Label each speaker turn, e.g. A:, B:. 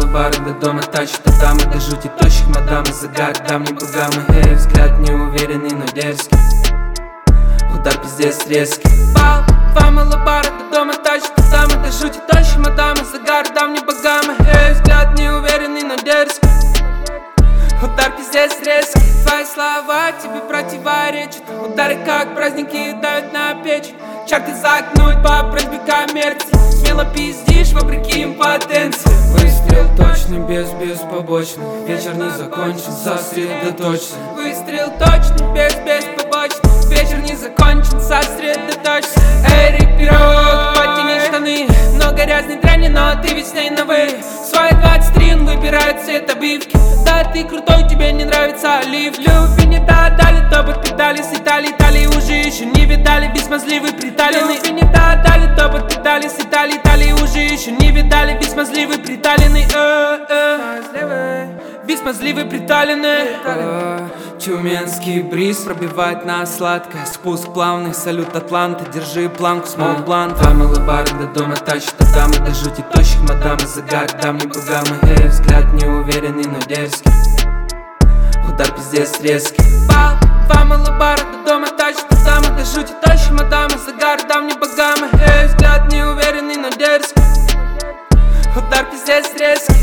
A: бары до дома тащат, а дамы до жути тощих мадамы. Загар дам не богамы, эй, взгляд неуверенный, но дерзкий. Удар пиздец резкий. Два малобара до дома тащат, а дамы до жути тощих мадамы. Загар дам не богамы, эй, взгляд неуверенный, но дерзкий. Удар пиздец резкий. Твои слова тебе противоречат. Удары как праздники давят на печь. Чарты загнуть по просьбе коммерции. Смело пиздишь вопреки импотенции. Выстрел точный, без побочных. Вечер не закончен, сосредоточься. Выстрел точный, без побочных. Вечер не закончен, сосредоточься. Эрик Пирог, подтяни штаны. Много грязной дряни, но ты ведь с ней на вы. Свои 23 он выбирает цвет обивки. Да ты крутой, тебе не нравится олив. Любви не дали, топот педали с Италии. Италии уже еще не видали, ведь смазливый приталенный. Любви не дали, топот педали с Италии. Италии уже еще не видали, ведь смазливый приталенный. Ведь смазливый приталенный. Тюменский бриз пробивает нас сладкое. Спуск плавный, салют Атланты. Держи планку, смоук блант. Два малобара до дома тащат, а дамы до жути тощих мадамы. Загар дам не богамы, эй, взгляд неуверенный, но дерзкий. Удар пиздец резкий. Два малобара до дома тащат, а дамы до жути тощих мадамы. Загар дам не богамы, эй, взгляд неуверенный, но дерзкий. Удар пиздец резкий.